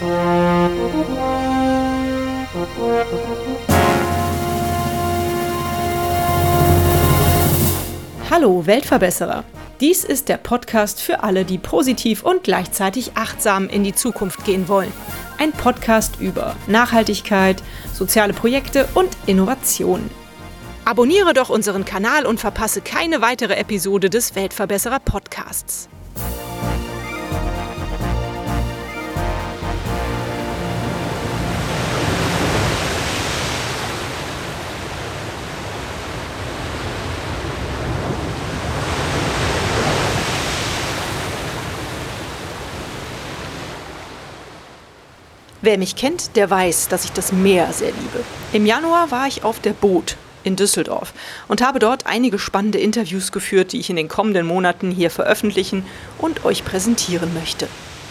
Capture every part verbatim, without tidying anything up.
Hallo Weltverbesserer! Dies ist der Podcast für alle, die positiv und gleichzeitig achtsam in die Zukunft gehen wollen. Ein Podcast über Nachhaltigkeit, soziale Projekte und Innovation. Abonniere doch unseren Kanal und verpasse keine weitere Episode des Weltverbesserer Podcasts. Wer mich kennt, der weiß, dass ich das Meer sehr liebe. Im Januar war ich auf der Boot in Düsseldorf und habe dort einige spannende Interviews geführt, die ich in den kommenden Monaten hier veröffentlichen und euch präsentieren möchte.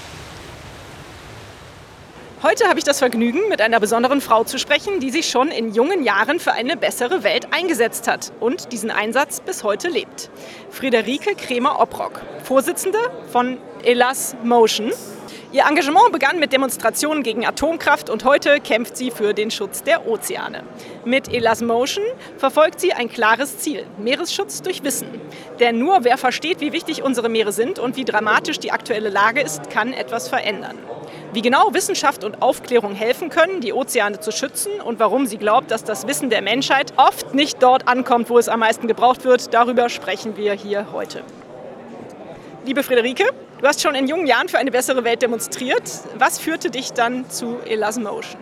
Heute habe ich das Vergnügen, mit einer besonderen Frau zu sprechen, die sich schon in jungen Jahren für eine bessere Welt eingesetzt hat und diesen Einsatz bis heute lebt. Friederike Kremer-Oprock, Vorsitzende von Elasmotion. Ihr Engagement begann mit Demonstrationen gegen Atomkraft und heute kämpft sie für den Schutz der Ozeane. Mit Elasmotion verfolgt sie ein klares Ziel: Meeresschutz durch Wissen. Denn nur wer versteht, wie wichtig unsere Meere sind und wie dramatisch die aktuelle Lage ist, kann etwas verändern. Wie genau Wissenschaft und Aufklärung helfen können, die Ozeane zu schützen und warum sie glaubt, dass das Wissen der Menschheit oft nicht dort ankommt, wo es am meisten gebraucht wird, darüber sprechen wir hier heute. Liebe Friederike, du hast schon in jungen Jahren für eine bessere Welt demonstriert. Was führte dich dann zu Elasmotion?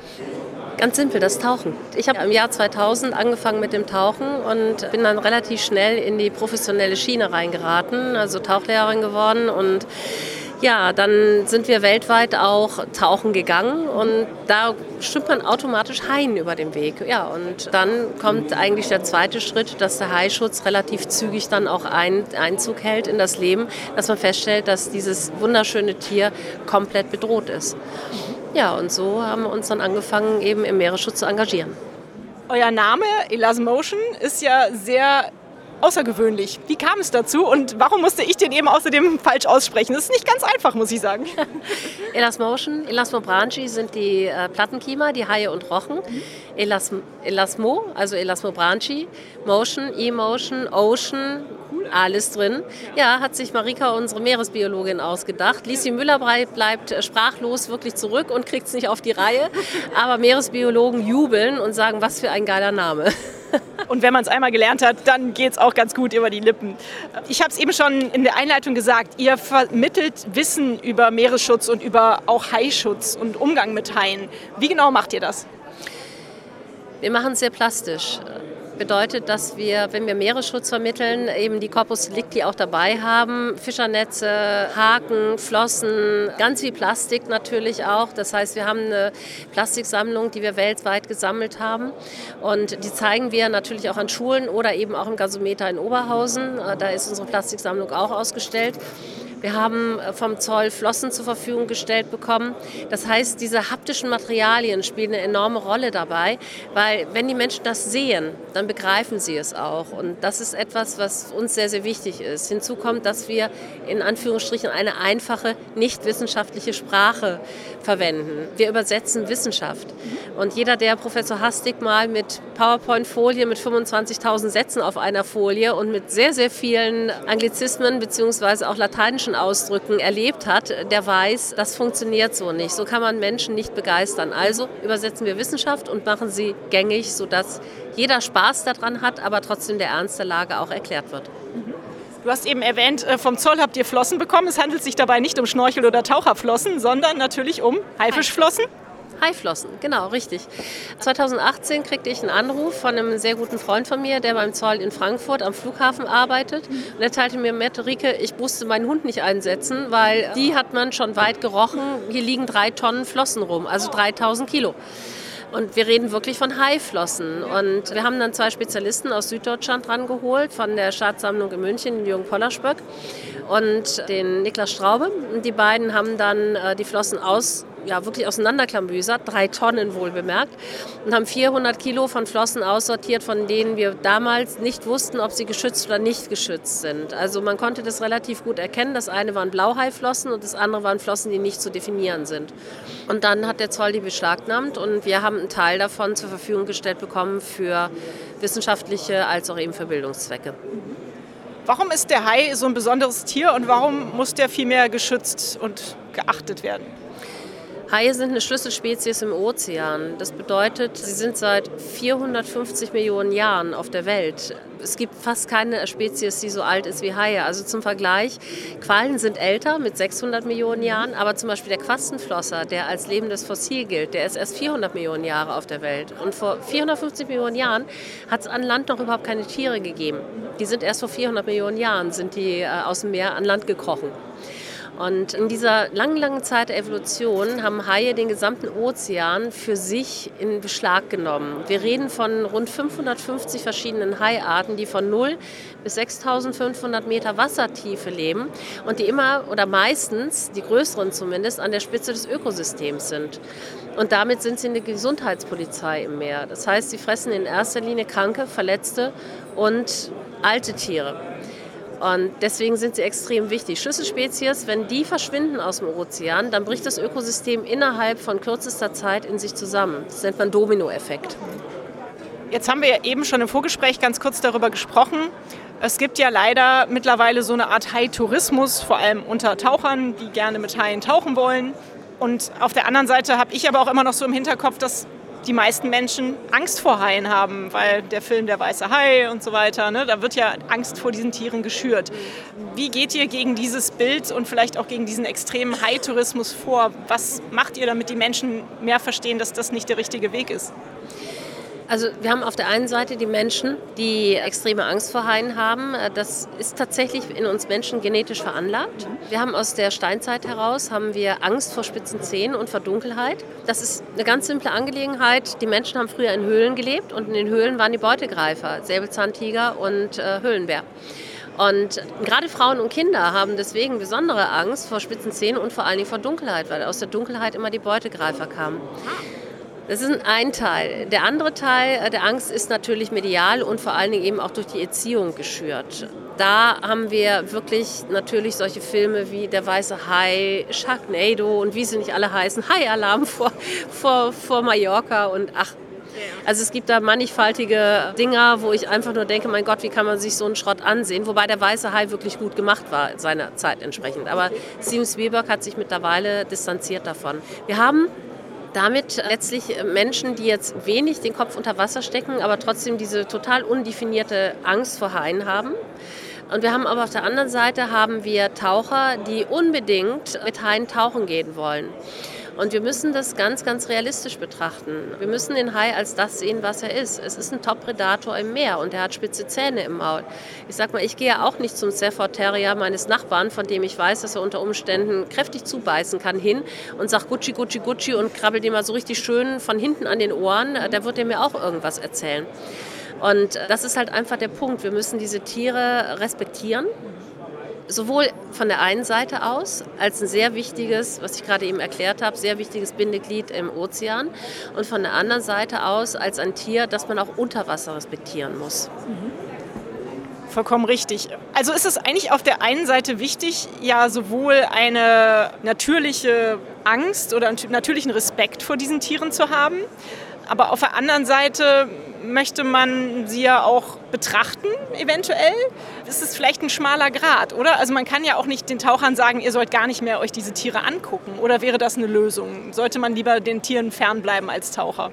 Ganz simpel, das Tauchen. Ich habe im Jahr zweitausend angefangen mit dem Tauchen und bin dann relativ schnell in die professionelle Schiene reingeraten, also Tauchlehrerin geworden. Und ja, dann sind wir weltweit auch tauchen gegangen und da stimmt man automatisch Haien über den Weg. Ja, und dann kommt eigentlich der zweite Schritt, dass der Haischutz relativ zügig dann auch ein, Einzug hält in das Leben, dass man feststellt, dass dieses wunderschöne Tier komplett bedroht ist. Ja, und so haben wir uns dann angefangen, eben im Meeresschutz zu engagieren. Euer Name, Elasmotion, ist ja sehr außergewöhnlich. Wie kam es dazu und warum musste ich den eben außerdem falsch aussprechen? Das ist nicht ganz einfach, muss ich sagen. Elasmotion, Elasmobranchi sind die äh, Plattenkiemer, die Haie und Rochen. Elas, Elasmo, also Elasmobranchi, Motion, Emotion, Ocean, alles drin. Ja, hat sich Marika, unsere Meeresbiologin, ausgedacht. Lieschen Müller bleibt sprachlos wirklich zurück und kriegt es nicht auf die Reihe. Aber Meeresbiologen jubeln und sagen, was für ein geiler Name. Und wenn man es einmal gelernt hat, dann geht es auch ganz gut über die Lippen. Ich habe es eben schon in der Einleitung gesagt, ihr vermittelt Wissen über Meeresschutz und über auch Haischutz und Umgang mit Haien. Wie genau macht ihr das? Wir machen es sehr plastisch. Bedeutet, dass wir, wenn wir Meeresschutz vermitteln, eben die Corpus Delicti auch dabei haben. Fischernetze, Haken, Flossen, ganz viel Plastik natürlich auch. Das heißt, wir haben eine Plastiksammlung, die wir weltweit gesammelt haben. Und die zeigen wir natürlich auch an Schulen oder eben auch im Gasometer in Oberhausen. Da ist unsere Plastiksammlung auch ausgestellt. Wir haben vom Zoll Flossen zur Verfügung gestellt bekommen. Das heißt, diese haptischen Materialien spielen eine enorme Rolle dabei, weil wenn die Menschen das sehen, dann begreifen sie es auch. Und das ist etwas, was uns sehr, sehr wichtig ist. Hinzu kommt, dass wir in Anführungsstrichen eine einfache, nicht wissenschaftliche Sprache verwenden. Wir übersetzen Wissenschaft. Und jeder, der Professor Hastig mal mit PowerPoint-Folie mit fünfundzwanzigtausend Sätzen auf einer Folie und mit sehr, sehr vielen Anglizismen bzw. auch lateinischen Ausdrücken erlebt hat, der weiß, das funktioniert so nicht. So kann man Menschen nicht begeistern. Also übersetzen wir Wissenschaft und machen sie gängig, sodass jeder Spaß daran hat, aber trotzdem der Ernst der Lage auch erklärt wird. Du hast eben erwähnt, vom Zoll habt ihr Flossen bekommen. Es handelt sich dabei nicht um Schnorchel- oder Taucherflossen, sondern natürlich um Haifischflossen. Haiflossen, genau, richtig. zweitausendachtzehn kriegte ich einen Anruf von einem sehr guten Freund von mir, der beim Zoll in Frankfurt am Flughafen arbeitet. Und er teilte mir mit, Rike, ich musste meinen Hund nicht einsetzen, weil die hat man schon weit gerochen. Hier liegen drei Tonnen Flossen rum, also dreitausend Kilo. Und wir reden wirklich von Haiflossen. Und wir haben dann zwei Spezialisten aus Süddeutschland rangeholt, von der Staatssammlung in München, den Jürgen Pollerspöck und den Niklas Straube. Und die beiden haben dann äh, die Flossen aus ja, wirklich auseinanderklamüsert, drei Tonnen wohlbemerkt, und haben vierhundert Kilo von Flossen aussortiert, von denen wir damals nicht wussten, ob sie geschützt oder nicht geschützt sind. Also man konnte das relativ gut erkennen. Das eine waren Blauhaiflossen und das andere waren Flossen, die nicht zu definieren sind. Und dann hat der Zoll die beschlagnahmt und wir haben einen Teil davon zur Verfügung gestellt bekommen für wissenschaftliche als auch eben für Bildungszwecke. Warum ist der Hai so ein besonderes Tier und warum muss der viel mehr geschützt und geachtet werden? Haie sind eine Schlüsselspezies im Ozean. Das bedeutet, sie sind seit vierhundertfünfzig Millionen Jahren auf der Welt. Es gibt fast keine Spezies, die so alt ist wie Haie. Also zum Vergleich, Quallen sind älter mit sechshundert Millionen Jahren, aber zum Beispiel der Quastenflosser, der als lebendes Fossil gilt, der ist erst vierhundert Millionen Jahre auf der Welt. Und vor vierhundertfünfzig Millionen Jahren hat es an Land noch überhaupt keine Tiere gegeben. Die sind erst vor vierhundert Millionen Jahren sind die äh, aus dem Meer an Land gekrochen. Und in dieser langen, langen Zeit der Evolution haben Haie den gesamten Ozean für sich in Beschlag genommen. Wir reden von rund fünfhundertfünfzig verschiedenen Haiarten, die von null bis sechstausendfünfhundert Meter Wassertiefe leben und die immer oder meistens, die größeren zumindest, an der Spitze des Ökosystems sind. Und damit sind sie eine Gesundheitspolizei im Meer. Das heißt, sie fressen in erster Linie kranke, verletzte und alte Tiere. Und deswegen sind sie extrem wichtig. Schlüsselspezies, wenn die verschwinden aus dem Ozean, dann bricht das Ökosystem innerhalb von kürzester Zeit in sich zusammen. Das nennt man Dominoeffekt. Jetzt haben wir ja eben schon im Vorgespräch ganz kurz darüber gesprochen. Es gibt ja leider mittlerweile so eine Art Hai-Tourismus, vor allem unter Tauchern, die gerne mit Haien tauchen wollen. Und auf der anderen Seite habe ich aber auch immer noch so im Hinterkopf, dass die meisten Menschen Angst vor Haien haben, weil der Film Der weiße Hai und so weiter, ne, da wird ja Angst vor diesen Tieren geschürt. Wie geht ihr gegen dieses Bild und vielleicht auch gegen diesen extremen Hai-Tourismus vor? Was macht ihr, damit die Menschen mehr verstehen, dass das nicht der richtige Weg ist? Also wir haben auf der einen Seite die Menschen, die extreme Angst vor Haien haben. Das ist tatsächlich in uns Menschen genetisch veranlagt. Wir haben aus der Steinzeit heraus haben wir Angst vor spitzen Zähnen und vor Dunkelheit. Das ist eine ganz simple Angelegenheit. Die Menschen haben früher in Höhlen gelebt und in den Höhlen waren die Beutegreifer, Säbelzahntiger und äh, Höhlenbär. Und gerade Frauen und Kinder haben deswegen besondere Angst vor spitzen Zähnen und vor allen Dingen vor Dunkelheit, weil aus der Dunkelheit immer die Beutegreifer kamen. Das ist ein Teil. Der andere Teil der Angst ist natürlich medial und vor allen Dingen eben auch durch die Erziehung geschürt. Da haben wir wirklich natürlich solche Filme wie Der weiße Hai, Sharknado und wie sie nicht alle heißen, Hai-Alarm vor, vor, vor Mallorca und ach. Also es gibt da mannigfaltige Dinger, wo ich einfach nur denke, mein Gott, wie kann man sich so einen Schrott ansehen? Wobei Der weiße Hai wirklich gut gemacht war, seiner Zeit entsprechend. Aber Steven Spielberg hat sich mittlerweile distanziert davon. Wir haben damit letztlich Menschen, die jetzt wenig den Kopf unter Wasser stecken, aber trotzdem diese total undefinierte Angst vor Haien haben. Und wir haben aber auf der anderen Seite haben wir Taucher, die unbedingt mit Haien tauchen gehen wollen. Und wir müssen das ganz, ganz realistisch betrachten. Wir müssen den Hai als das sehen, was er ist. Es ist ein Top-Predator im Meer und er hat spitze Zähne im Maul. Ich sag mal, ich gehe auch nicht zum Stafford Terrier meines Nachbarn, von dem ich weiß, dass er unter Umständen kräftig zubeißen kann, hin und sag Gucci, Gucci, Gucci und krabbelt ihm mal so richtig schön von hinten an den Ohren. Da wird er mir auch irgendwas erzählen. Und das ist halt einfach der Punkt. Wir müssen diese Tiere respektieren. Sowohl von der einen Seite aus, als ein sehr wichtiges, was ich gerade eben erklärt habe, sehr wichtiges Bindeglied im Ozean und von der anderen Seite aus als ein Tier, das man auch unter Wasser respektieren muss. Mhm. Vollkommen richtig. Also ist es eigentlich auf der einen Seite wichtig, ja sowohl eine natürliche Angst oder einen natürlichen Respekt vor diesen Tieren zu haben, aber auf der anderen Seite möchte man sie ja auch betrachten, eventuell. Das ist vielleicht ein schmaler Grat, oder? Also man kann ja auch nicht den Tauchern sagen, ihr sollt gar nicht mehr euch diese Tiere angucken. Oder wäre das eine Lösung? Sollte man lieber den Tieren fernbleiben als Taucher?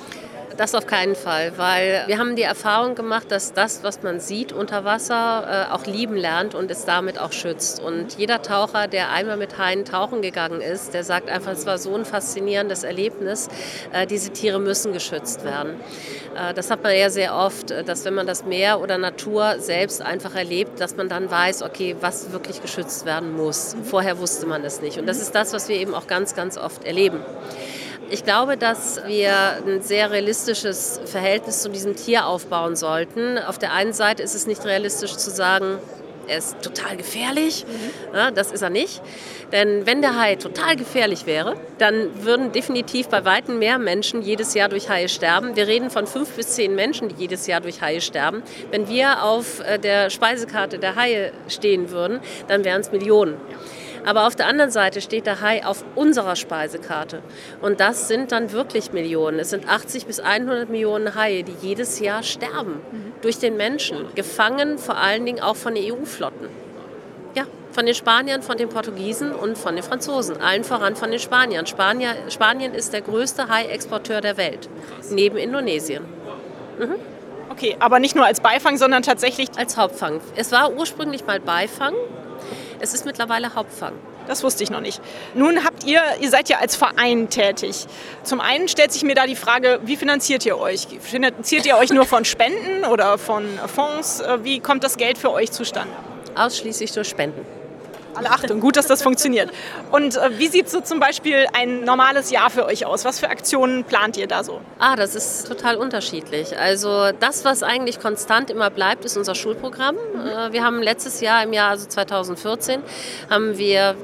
Das auf keinen Fall, weil wir haben die Erfahrung gemacht, dass das, was man sieht unter Wasser, auch lieben lernt und es damit auch schützt. Und jeder Taucher, der einmal mit Haien tauchen gegangen ist, der sagt einfach, es war so ein faszinierendes Erlebnis, diese Tiere müssen geschützt werden. Das hat man ja sehr oft, dass wenn man das Meer oder Natur selbst einfach erlebt, dass man dann weiß, okay, was wirklich geschützt werden muss. Vorher wusste man es nicht. Und das ist das, was wir eben auch ganz, ganz oft erleben. Ich glaube, dass wir ein sehr realistisches Verhältnis zu diesem Tier aufbauen sollten. Auf der einen Seite ist es nicht realistisch zu sagen, er ist total gefährlich. Mhm. Ja, das ist er nicht. Denn wenn der Hai total gefährlich wäre, dann würden definitiv bei weitem mehr Menschen jedes Jahr durch Haie sterben. Wir reden von fünf bis zehn Menschen, die jedes Jahr durch Haie sterben. Wenn wir auf der Speisekarte der Haie stehen würden, dann wären es Millionen. Aber auf der anderen Seite steht der Hai auf unserer Speisekarte. Und das sind dann wirklich Millionen. Es sind achtzig bis hundert Millionen Haie, die jedes Jahr sterben. Mhm. Durch den Menschen. Gefangen vor allen Dingen auch von den E U-Flotten. Ja, von den Spaniern, von den Portugiesen und von den Franzosen. Allen voran von den Spaniern. Spanier, Spanien ist der größte Hai-Exporteur der Welt. Neben Indonesien. Mhm. Okay, aber nicht nur als Beifang, sondern tatsächlich als Hauptfang. Es war ursprünglich mal Beifang. Es ist mittlerweile Hauptfang. Das wusste ich noch nicht. Nun habt ihr, ihr seid ja als Verein tätig. Zum einen stellt sich mir da die Frage, wie finanziert ihr euch? Finanziert ihr euch nur von Spenden oder von Fonds? Wie kommt das Geld für euch zustande? Ausschließlich durch Spenden. Alle Achtung, gut, dass das funktioniert. Und äh, wie sieht so zum Beispiel ein normales Jahr für euch aus? Was für Aktionen plant ihr da so? Ah, das ist total unterschiedlich. Also das, was eigentlich konstant immer bleibt, ist unser Schulprogramm. Äh, wir haben letztes Jahr, im Jahr also zweitausendvierzehn, haben wir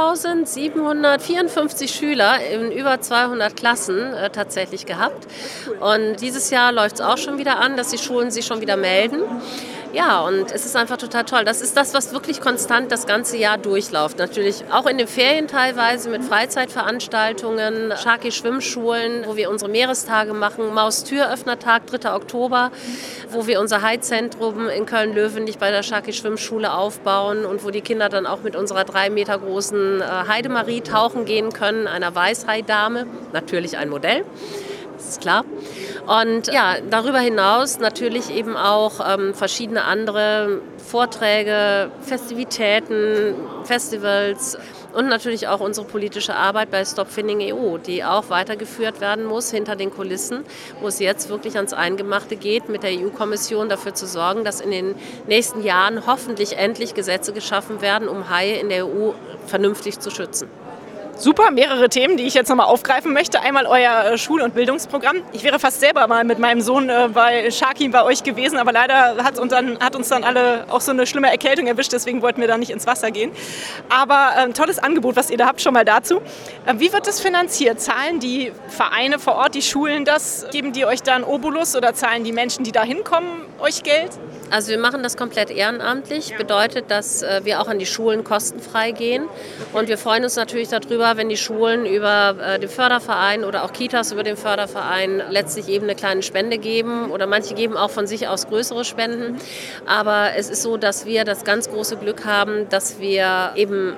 viertausendsiebenhundertvierundfünfzig Schüler in über zweihundert Klassen äh, tatsächlich gehabt. Und dieses Jahr läuft es auch schon wieder an, dass die Schulen sich schon wieder melden. Ja, und es ist einfach total toll. Das ist das, was wirklich konstant das ganze Jahr durchläuft. Natürlich auch in den Ferien teilweise mit Freizeitveranstaltungen, Shaki-Schwimmschulen, wo wir unsere Meerestage machen, Maustüröffnertag, dritter Oktober, wo wir unser Haizentrum in Köln-Löwenich bei der Shaki-Schwimmschule aufbauen und wo die Kinder dann auch mit unserer drei Meter großen Heidemarie tauchen gehen können, einer Weißhaidame, natürlich ein Modell. Das ist klar. Und ja, darüber hinaus natürlich eben auch ähm, verschiedene andere Vorträge, Festivitäten, Festivals und natürlich auch unsere politische Arbeit bei Stop Finning E U, die auch weitergeführt werden muss hinter den Kulissen, wo es jetzt wirklich ans Eingemachte geht, mit der E U-Kommission dafür zu sorgen, dass in den nächsten Jahren hoffentlich endlich Gesetze geschaffen werden, um Haie in der E U vernünftig zu schützen. Super, mehrere Themen, die ich jetzt nochmal aufgreifen möchte. Einmal euer Schul- und Bildungsprogramm. Ich wäre fast selber mal mit meinem Sohn äh, bei Shaki bei euch gewesen, aber leider hat uns, dann, hat uns dann alle auch so eine schlimme Erkältung erwischt, deswegen wollten wir da nicht ins Wasser gehen. Aber äh, ein tolles Angebot, was ihr da habt, schon mal dazu. Äh, wie wird das finanziert? Zahlen die Vereine vor Ort, die Schulen das? Geben die euch da einen Obolus oder zahlen die Menschen, die da hinkommen, euch Geld? Also wir machen das komplett ehrenamtlich, bedeutet, dass wir auch an die Schulen kostenfrei gehen und wir freuen uns natürlich darüber, wenn die Schulen über den Förderverein oder auch Kitas über den Förderverein letztlich eben eine kleine Spende geben oder manche geben auch von sich aus größere Spenden, aber es ist so, dass wir das ganz große Glück haben, dass wir eben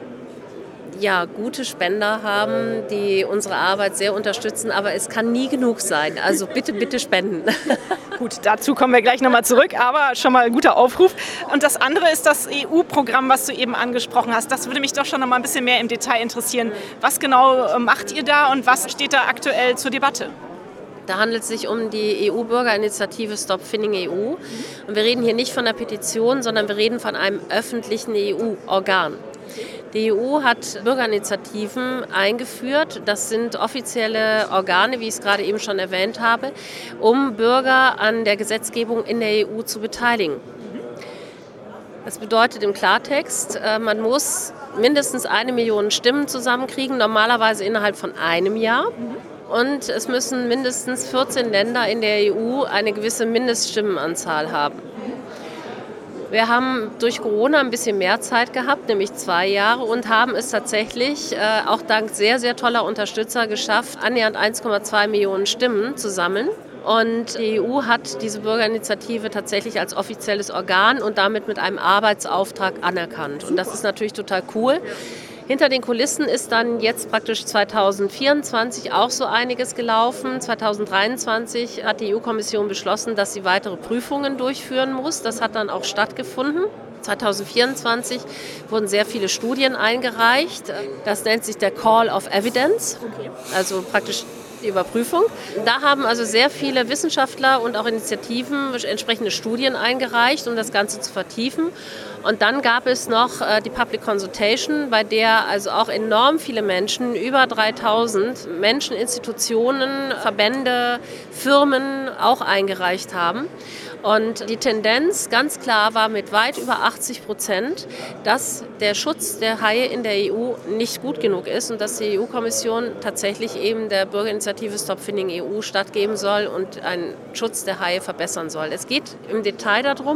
ja, gute Spender haben, die unsere Arbeit sehr unterstützen, aber es kann nie genug sein. Also bitte, bitte spenden. Gut, dazu kommen wir gleich nochmal zurück, aber schon mal ein guter Aufruf. Und das andere ist das E U-Programm, was du eben angesprochen hast. Das würde mich doch schon noch mal ein bisschen mehr im Detail interessieren. Was genau macht ihr da und was steht da aktuell zur Debatte? Da handelt es sich um die E U-Bürgerinitiative Stop Finning E U. Und wir reden hier nicht von einer Petition, sondern wir reden von einem öffentlichen E U-Organ. Die E U hat Bürgerinitiativen eingeführt. Das sind offizielle Organe, wie ich es gerade eben schon erwähnt habe, um Bürger an der Gesetzgebung in der E U zu beteiligen. Das bedeutet im Klartext, man muss mindestens eine Million Stimmen zusammenkriegen, normalerweise innerhalb von einem Jahr. Und es müssen mindestens vierzehn Länder in der E U eine gewisse Mindeststimmenanzahl haben. Wir haben durch Corona ein bisschen mehr Zeit gehabt, nämlich zwei Jahre, und haben es tatsächlich äh, auch dank sehr, sehr toller Unterstützer geschafft, annähernd eins Komma zwei Millionen Stimmen zu sammeln. Und die E U hat diese Bürgerinitiative tatsächlich als offizielles Organ und damit mit einem Arbeitsauftrag anerkannt. Und das ist natürlich total cool. Hinter den Kulissen ist dann jetzt praktisch zweitausendvierundzwanzig auch so einiges gelaufen. zweitausenddreiundzwanzig hat die E U-Kommission beschlossen, dass sie weitere Prüfungen durchführen muss. Das hat dann auch stattgefunden. zweitausendvierundzwanzig wurden sehr viele Studien eingereicht. Das nennt sich der Call of Evidence, also praktisch die Überprüfung. Da haben also sehr viele Wissenschaftler und auch Initiativen entsprechende Studien eingereicht, um das Ganze zu vertiefen. Und dann gab es noch äh, die Public Consultation, bei der also auch enorm viele Menschen, über dreitausend Menschen, Institutionen, Verbände, Firmen auch eingereicht haben. Und die Tendenz ganz klar war mit weit über achtzig Prozent, dass der Schutz der Haie in der E U nicht gut genug ist und dass die E U-Kommission tatsächlich eben der Bürgerinitiative Stop Finning E U stattgeben soll und einen Schutz der Haie verbessern soll. Es geht im Detail darum,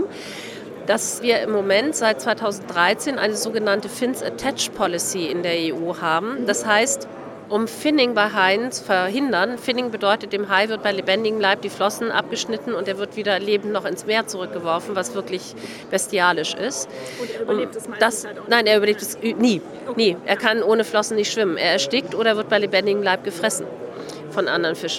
dass wir im Moment seit zweitausenddreizehn eine sogenannte Fins Attach Policy in der E U haben. Das heißt, um Finning bei Haien zu verhindern. Finning bedeutet, dem Hai wird bei lebendigem Leib die Flossen abgeschnitten und er wird wieder lebend noch ins Meer zurückgeworfen, was wirklich bestialisch ist. Und er überlebt es das, halt auch nicht? Nein, er überlebt es nie, nie. Er kann ohne Flossen nicht schwimmen. Er erstickt oder wird bei lebendigem Leib gefressen von anderen Fischen.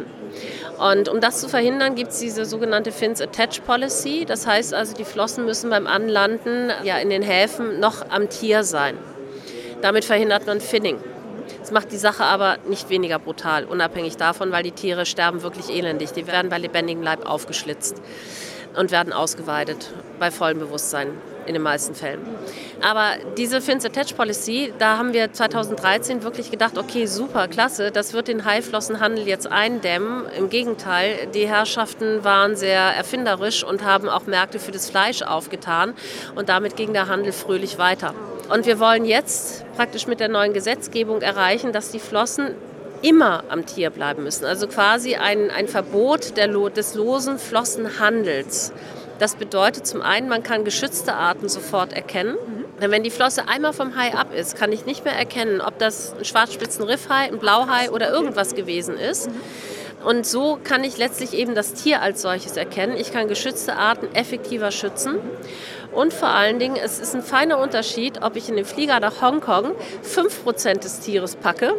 Und um das zu verhindern, gibt es diese sogenannte Fins Attach Policy. Das heißt also, die Flossen müssen beim Anlanden ja, in den Häfen noch am Tier sein. Damit verhindert man Finning. Das macht die Sache aber nicht weniger brutal, unabhängig davon, weil die Tiere sterben wirklich elendig. Die werden bei lebendigem Leib aufgeschlitzt und werden ausgeweidet, bei vollem Bewusstsein in den meisten Fällen. Aber diese Fins Attach Policy, da haben wir zweitausenddreizehn wirklich gedacht, okay, super, klasse, das wird den Haiflossenhandel jetzt eindämmen. Im Gegenteil, die Herrschaften waren sehr erfinderisch und haben auch Märkte für das Fleisch aufgetan und damit ging der Handel fröhlich weiter. Und wir wollen jetzt praktisch mit der neuen Gesetzgebung erreichen, dass die Flossen immer am Tier bleiben müssen. Also quasi ein, ein Verbot der, des losen Flossenhandels. Das bedeutet zum einen, man kann geschützte Arten sofort erkennen. Mhm. Denn wenn die Flosse einmal vom Hai ab ist, kann ich nicht mehr erkennen, ob das ein Schwarzspitzenriffhai, ein Blauhai oder irgendwas gewesen ist. Mhm. Und so kann ich letztlich eben das Tier als solches erkennen. Ich kann geschützte Arten effektiver schützen. Und vor allen Dingen, es ist ein feiner Unterschied, ob ich in den Flieger nach Hongkong fünf Prozent des Tieres packe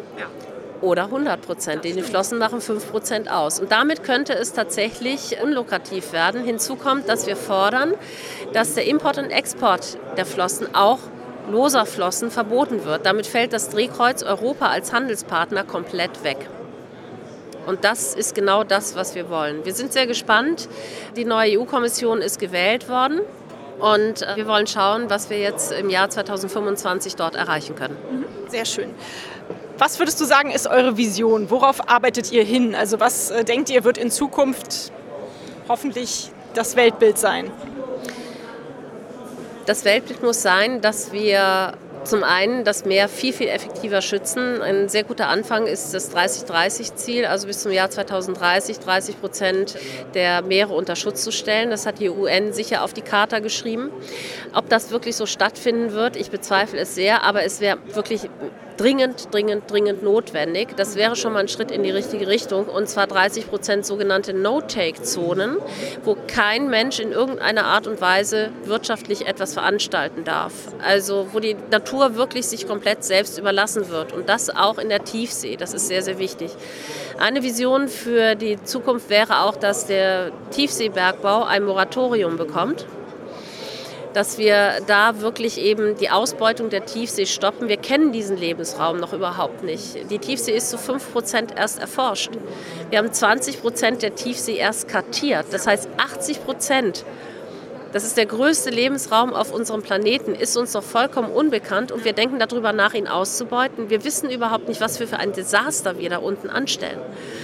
oder hundert Prozent. Die Flossen machen fünf Prozent aus. Und damit könnte es tatsächlich unlukrativ werden. Hinzu kommt, dass wir fordern, dass der Import und Export der Flossen auch loser Flossen verboten wird. Damit fällt das Drehkreuz Europa als Handelspartner komplett weg. Und das ist genau das, was wir wollen. Wir sind sehr gespannt. Die neue E U-Kommission ist gewählt worden. Und wir wollen schauen, was wir jetzt im Jahr zweitausendfünfundzwanzig dort erreichen können. Sehr schön. Was würdest du sagen, ist eure Vision? Worauf arbeitet ihr hin? Also was äh, denkt ihr, wird in Zukunft hoffentlich das Weltbild sein? Das Weltbild muss sein, dass wir zum einen das Meer viel, viel effektiver schützen. Ein sehr guter Anfang ist das dreißig dreißig Ziel, also bis zum Jahr zweitausenddreißig dreißig Prozent der Meere unter Schutz zu stellen. Das hat die U N sicher auf die Charta geschrieben. Ob das wirklich so stattfinden wird, ich bezweifle es sehr, aber es wäre wirklich dringend, dringend, dringend notwendig. Das wäre schon mal ein Schritt in die richtige Richtung, und zwar dreißig Prozent sogenannte No-Take-Zonen, wo kein Mensch in irgendeiner Art und Weise wirtschaftlich etwas veranstalten darf. Also wo die Natur wirklich sich komplett selbst überlassen wird, und das auch in der Tiefsee. Das ist sehr, sehr wichtig. Eine Vision für die Zukunft wäre auch, dass der Tiefseebergbau ein Moratorium bekommt, dass wir da wirklich eben die Ausbeutung der Tiefsee stoppen. Wir kennen diesen Lebensraum noch überhaupt nicht. Die Tiefsee ist zu fünf Prozent erst erforscht. Wir haben zwanzig Prozent der Tiefsee erst kartiert. Das heißt, achtzig Prozent, das ist der größte Lebensraum auf unserem Planeten, ist uns noch vollkommen unbekannt, und wir denken darüber nach, ihn auszubeuten. Wir wissen überhaupt nicht, was wir für ein Desaster wir da unten anstellen.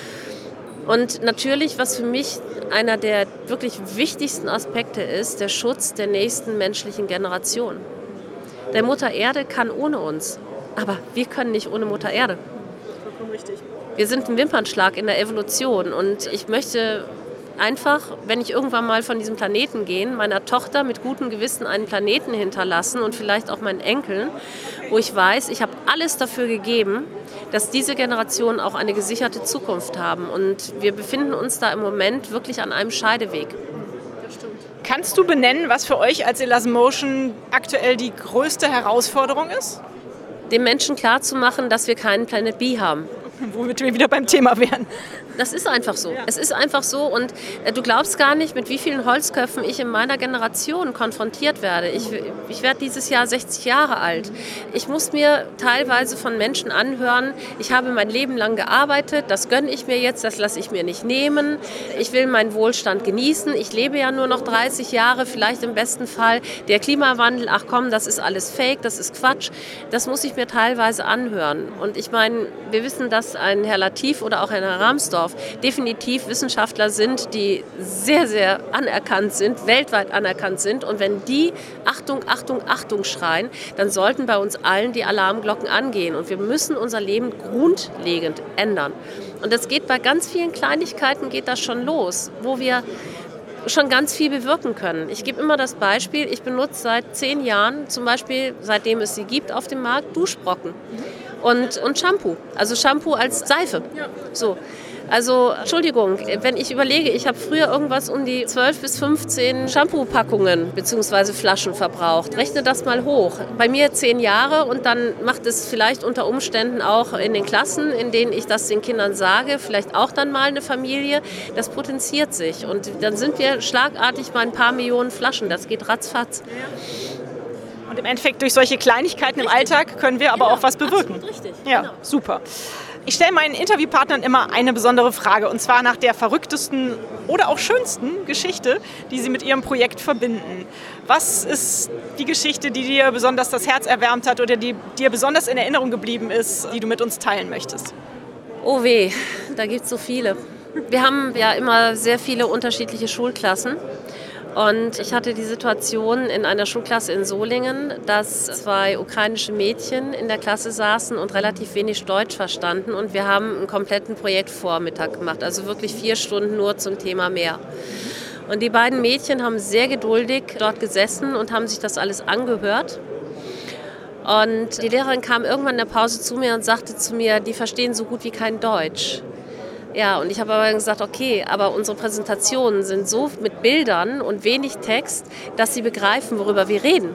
Und natürlich, was für mich einer der wirklich wichtigsten Aspekte ist, der Schutz der nächsten menschlichen Generation. Der Mutter Erde kann ohne uns, aber wir können nicht ohne Mutter Erde. Vollkommen richtig. Wir sind ein Wimpernschlag in der Evolution, und ich möchte einfach, wenn ich irgendwann mal von diesem Planeten gehe, meiner Tochter mit gutem Gewissen einen Planeten hinterlassen und vielleicht auch meinen Enkeln, wo ich weiß, ich habe alles dafür gegeben, dass diese Generationen auch eine gesicherte Zukunft haben. Und wir befinden uns da im Moment wirklich an einem Scheideweg. Das stimmt. Kannst du benennen, was für euch als Elasmotion aktuell die größte Herausforderung ist? Dem Menschen klarzumachen, dass wir keinen Planet B haben. Womit wir wieder beim Thema wären. Das ist einfach so. Ja. Es ist einfach so, und äh, du glaubst gar nicht, mit wie vielen Holzköpfen ich in meiner Generation konfrontiert werde. Ich, ich werde dieses Jahr sechzig Jahre alt. Ich muss mir teilweise von Menschen anhören, ich habe mein Leben lang gearbeitet, das gönne ich mir jetzt, das lasse ich mir nicht nehmen. Ich will meinen Wohlstand genießen. Ich lebe ja nur noch dreißig Jahre, vielleicht im besten Fall. Der Klimawandel, ach komm, das ist alles Fake, das ist Quatsch. Das muss ich mir teilweise anhören. Und ich meine, wir wissen, dass dass ein Herr Latif oder auch ein Herr Rahmsdorf definitiv Wissenschaftler sind, die sehr, sehr anerkannt sind, weltweit anerkannt sind. Und wenn die Achtung, Achtung, Achtung schreien, dann sollten bei uns allen die Alarmglocken angehen. Und wir müssen unser Leben grundlegend ändern. Und das geht bei ganz vielen Kleinigkeiten, geht das schon los, wo wir schon ganz viel bewirken können. Ich gebe immer das Beispiel, ich benutze seit zehn Jahren, zum Beispiel seitdem es sie gibt auf dem Markt, Duschbrocken und, und Shampoo. Also Shampoo als Seife. So. Also, Entschuldigung, wenn ich überlege, ich habe früher irgendwas um die zwölf bis fünfzehn Shampoo-Packungen bzw. Flaschen verbraucht. Rechne das mal hoch. Bei mir zehn Jahre und dann macht es vielleicht unter Umständen auch in den Klassen, in denen ich das den Kindern sage, vielleicht auch dann mal eine Familie. Das potenziert sich und dann sind wir schlagartig bei ein paar Millionen Flaschen. Das geht ratzfatz. Und im Endeffekt durch solche Kleinigkeiten richtig. Im Alltag können wir aber genau. auch was bewirken. Absolut richtig. Ja, genau. Super. Ich stelle meinen Interviewpartnern immer eine besondere Frage, und zwar nach der verrücktesten oder auch schönsten Geschichte, die sie mit ihrem Projekt verbinden. Was ist die Geschichte, die dir besonders das Herz erwärmt hat oder die dir besonders in Erinnerung geblieben ist, die du mit uns teilen möchtest? Oh weh, da gibt es so viele. Wir haben ja immer sehr viele unterschiedliche Schulklassen. Und ich hatte die Situation in einer Schulklasse in Solingen, dass zwei ukrainische Mädchen in der Klasse saßen und relativ wenig Deutsch verstanden. Und wir haben einen kompletten Projektvormittag gemacht, also wirklich vier Stunden nur zum Thema Meer. Und die beiden Mädchen haben sehr geduldig dort gesessen und haben sich das alles angehört. Und die Lehrerin kam irgendwann in der Pause zu mir und sagte zu mir, die verstehen so gut wie kein Deutsch. Ja, und ich habe aber gesagt, okay, aber unsere Präsentationen sind so mit Bildern und wenig Text, dass sie begreifen, worüber wir reden.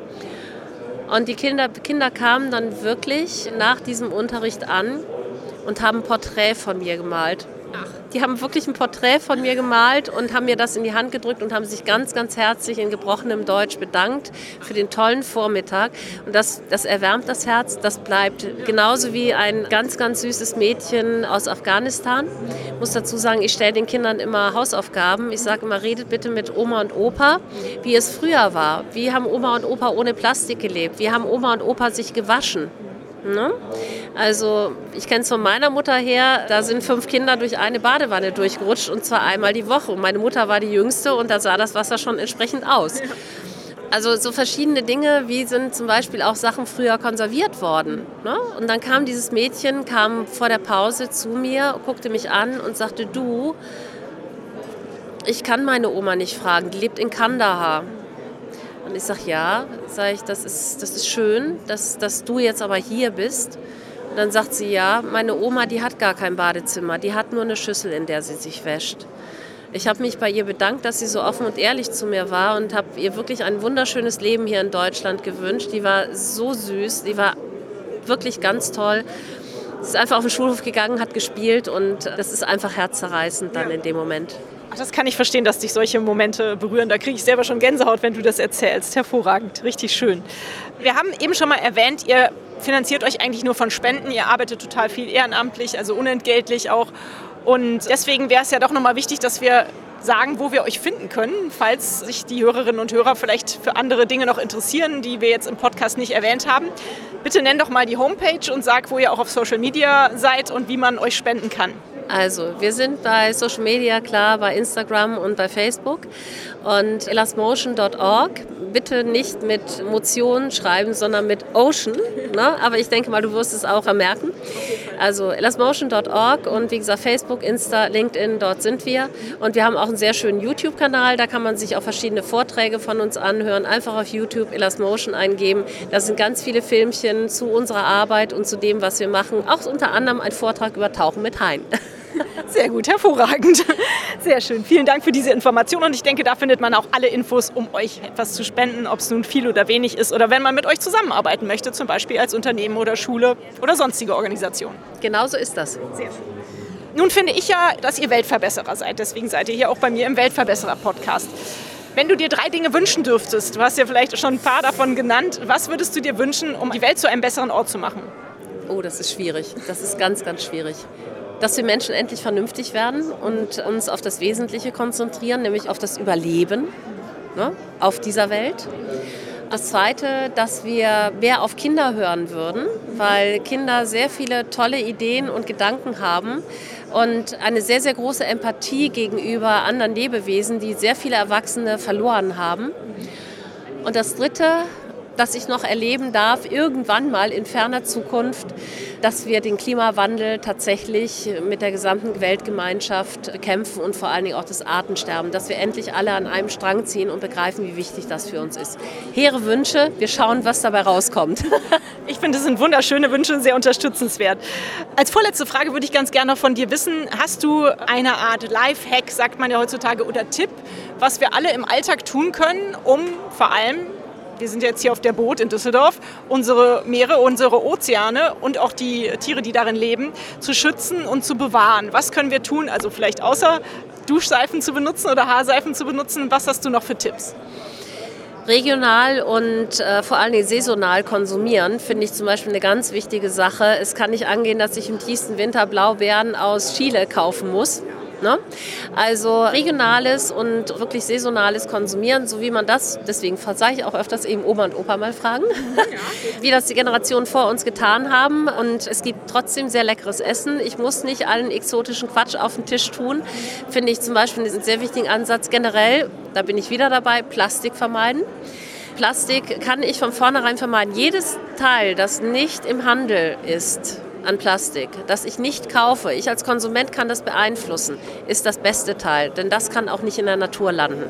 Und die Kinder, Kinder kamen dann wirklich nach diesem Unterricht an und haben ein Porträt von mir gemalt. Ach. Die haben wirklich ein Porträt von mir gemalt und haben mir das in die Hand gedrückt und haben sich ganz, ganz herzlich in gebrochenem Deutsch bedankt für den tollen Vormittag. Und das, das erwärmt das Herz, das bleibt. Genauso wie ein ganz, ganz süßes Mädchen aus Afghanistan. Ich muss dazu sagen, ich stelle den Kindern immer Hausaufgaben. Ich sage immer, redet bitte mit Oma und Opa, wie es früher war. Wie haben Oma und Opa ohne Plastik gelebt? Wie haben Oma und Opa sich gewaschen? Ne? Also ich kenne es von meiner Mutter her, da sind fünf Kinder durch eine Badewanne durchgerutscht und zwar einmal die Woche. Und meine Mutter war die Jüngste und da sah das Wasser schon entsprechend aus. Also so verschiedene Dinge, wie sind zum Beispiel auch Sachen früher konserviert worden. Ne? Und dann kam dieses Mädchen, kam vor der Pause zu mir, guckte mich an und sagte, du, ich kann meine Oma nicht fragen, die lebt in Kandahar. Und ich sage, ja, sag ich, das ist, das ist schön, dass, dass du jetzt aber hier bist. Und dann sagt sie, ja, meine Oma, die hat gar kein Badezimmer, die hat nur eine Schüssel, in der sie sich wäscht. Ich habe mich bei ihr bedankt, dass sie so offen und ehrlich zu mir war und habe ihr wirklich ein wunderschönes Leben hier in Deutschland gewünscht. Die war so süß, die war wirklich ganz toll. Sie ist einfach auf den Schulhof gegangen, hat gespielt und das ist einfach herzzerreißend dann in dem Moment. Ach, das kann ich verstehen, dass dich solche Momente berühren. Da kriege ich selber schon Gänsehaut, wenn du das erzählst. Hervorragend, richtig schön. Wir haben eben schon mal erwähnt, ihr finanziert euch eigentlich nur von Spenden. Ihr arbeitet total viel ehrenamtlich, also unentgeltlich auch. Und deswegen wäre es ja doch nochmal wichtig, dass wir sagen, wo wir euch finden können, falls sich die Hörerinnen und Hörer vielleicht für andere Dinge noch interessieren, die wir jetzt im Podcast nicht erwähnt haben. Bitte nenn doch mal die Homepage und sag, wo ihr auch auf Social Media seid und wie man euch spenden kann. Also, wir sind bei Social Media, klar, bei Instagram und bei Facebook und elasmotion punkt org. Bitte nicht mit Motion schreiben, sondern mit Ocean, ne? Aber ich denke mal, du wirst es auch vermerken. Also elasmotion punkt org und wie gesagt Facebook, Insta, LinkedIn, dort sind wir. Und wir haben auch einen sehr schönen YouTube-Kanal, da kann man sich auch verschiedene Vorträge von uns anhören. Einfach auf YouTube Elasmotion eingeben. Da sind ganz viele Filmchen zu unserer Arbeit und zu dem, was wir machen. Auch unter anderem ein Vortrag über Tauchen mit Haien. Sehr gut, hervorragend. Sehr schön. Vielen Dank für diese Information und ich denke, da findet man auch alle Infos, um euch etwas zu spenden, ob es nun viel oder wenig ist oder wenn man mit euch zusammenarbeiten möchte, zum Beispiel als Unternehmen oder Schule oder sonstige Organisation. Genau so ist das. Sehr schön. Nun finde ich ja, dass ihr Weltverbesserer seid, deswegen seid ihr hier auch bei mir im Weltverbesserer-Podcast. Wenn du dir drei Dinge wünschen dürftest, du hast ja vielleicht schon ein paar davon genannt, was würdest du dir wünschen, um die Welt zu einem besseren Ort zu machen? Oh, das ist schwierig. Das ist ganz, ganz schwierig. Dass wir Menschen endlich vernünftig werden und uns auf das Wesentliche konzentrieren, nämlich auf das Überleben, ne, auf dieser Welt. das Zweite, dass wir mehr auf Kinder hören würden, weil Kinder sehr viele tolle Ideen und Gedanken haben und eine sehr, sehr große Empathie gegenüber anderen Lebewesen, die sehr viele Erwachsene verloren haben. Und das Dritte, dass ich noch erleben darf, irgendwann mal in ferner Zukunft, dass wir den Klimawandel tatsächlich mit der gesamten Weltgemeinschaft bekämpfen und vor allen Dingen auch das Artensterben, dass wir endlich alle an einem Strang ziehen und begreifen, wie wichtig das für uns ist. Hehre Wünsche, wir schauen, was dabei rauskommt. Ich finde, das sind wunderschöne Wünsche, sehr unterstützenswert. Als vorletzte Frage würde ich ganz gerne noch von dir wissen, hast du eine Art Lifehack, sagt man ja heutzutage, oder Tipp, was wir alle im Alltag tun können, um vor allem, wir sind jetzt hier auf der Boot in Düsseldorf, unsere Meere, unsere Ozeane und auch die Tiere, die darin leben, zu schützen und zu bewahren. Was können wir tun? Also vielleicht außer Duschseifen zu benutzen oder Haarseifen zu benutzen. Was hast du noch für Tipps? Regional und äh, vor allem saisonal konsumieren, finde ich zum Beispiel eine ganz wichtige Sache. Es kann nicht angehen, dass ich im tiefsten Winter Blaubeeren aus Chile kaufen muss. Ne? Also regionales und wirklich saisonales Konsumieren, so wie man das, deswegen sage ich auch öfters eben Oma und Opa mal fragen, ja. Wie das die Generationen vor uns getan haben. Und es gibt trotzdem sehr leckeres Essen. Ich muss nicht allen exotischen Quatsch auf den Tisch tun. Finde ich zum Beispiel einen sehr wichtigen Ansatz. Generell, da bin ich wieder dabei, Plastik vermeiden. Plastik kann ich von vornherein vermeiden. Jedes Teil, das nicht im Handel ist, an Plastik, das ich nicht kaufe, ich als Konsument kann das beeinflussen, ist das beste Teil, denn das kann auch nicht in der Natur landen.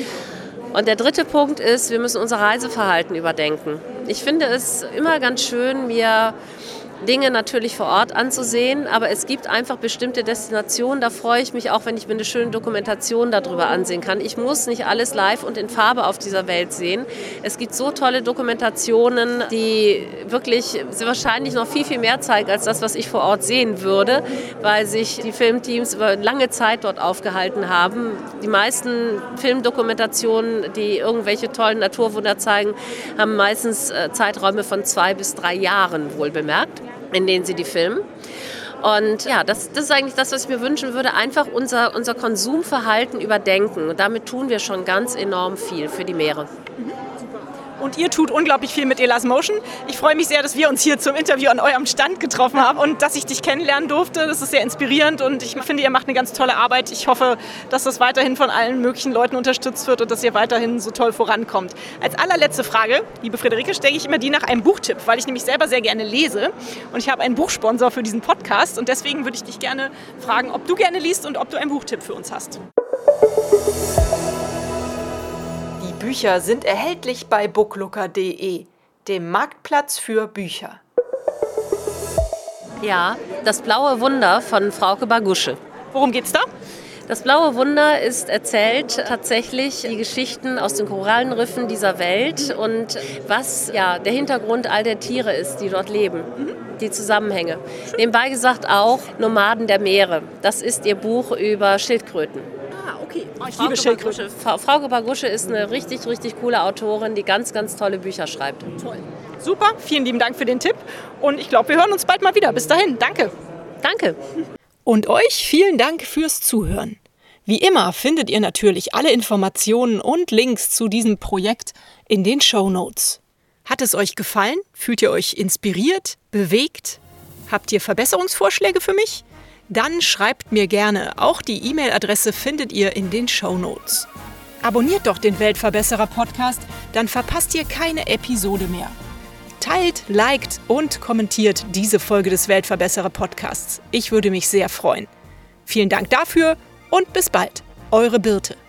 Und der dritte Punkt ist, wir müssen unser Reiseverhalten überdenken. Ich finde es immer ganz schön, mir Dinge natürlich vor Ort anzusehen, aber es gibt einfach bestimmte Destinationen, da freue ich mich auch, wenn ich mir eine schöne Dokumentation darüber ansehen kann. Ich muss nicht alles live und in Farbe auf dieser Welt sehen. Es gibt so tolle Dokumentationen, die wirklich wahrscheinlich noch viel, viel mehr zeigen als das, was ich vor Ort sehen würde, weil sich die Filmteams über lange Zeit dort aufgehalten haben. Die meisten Filmdokumentationen, die irgendwelche tollen Naturwunder zeigen, haben meistens Zeiträume von zwei bis drei Jahren wohlbemerkt, in denen sie die filmen. Und ja, das, das ist eigentlich das, was ich mir wünschen würde, einfach unser, unser Konsumverhalten überdenken. Und damit tun wir schon ganz enorm viel für die Meere. Mhm, super. Und ihr tut unglaublich viel mit Elasmotion. Ich freue mich sehr, dass wir uns hier zum Interview an eurem Stand getroffen haben und dass ich dich kennenlernen durfte. Das ist sehr inspirierend und ich finde, ihr macht eine ganz tolle Arbeit. Ich hoffe, dass das weiterhin von allen möglichen Leuten unterstützt wird und dass ihr weiterhin so toll vorankommt. Als allerletzte Frage, liebe Friederike, stelle ich immer die nach einem Buchtipp, weil ich nämlich selber sehr gerne lese und ich habe einen Buchsponsor für diesen Podcast und deswegen würde ich dich gerne fragen, ob du gerne liest und ob du einen Buchtipp für uns hast. Die Bücher sind erhältlich bei booklooker punkt de, dem Marktplatz für Bücher. Ja, das blaue Wunder von Frauke Bargusche. Worum geht's da? Das blaue Wunder ist erzählt tatsächlich die Geschichten aus den Korallenriffen dieser Welt und was ja der Hintergrund all der Tiere ist, die dort leben, mhm. die Zusammenhänge. Nebenbei gesagt auch Nomaden der Meere. Das ist ihr Buch über Schildkröten. Ah, okay. Oh, ich Frauke liebe Schildkröten. Frau, Frauke Bargusche ist eine richtig, richtig coole Autorin, die ganz, ganz tolle Bücher schreibt. Toll. Super, vielen lieben Dank für den Tipp und ich glaube, wir hören uns bald mal wieder. Bis dahin, danke. Danke. Und euch vielen Dank fürs Zuhören. Wie immer findet ihr natürlich alle Informationen und Links zu diesem Projekt in den Shownotes. Hat es euch gefallen? Fühlt ihr euch inspiriert, bewegt? Habt ihr Verbesserungsvorschläge für mich? Dann schreibt mir gerne. Auch die E-Mail-Adresse findet ihr in den Shownotes. Abonniert doch den Weltverbesserer-Podcast, dann verpasst ihr keine Episode mehr. Teilt, liked und kommentiert diese Folge des Weltverbesserer-Podcasts. Ich würde mich sehr freuen. Vielen Dank dafür und bis bald. Eure Birte.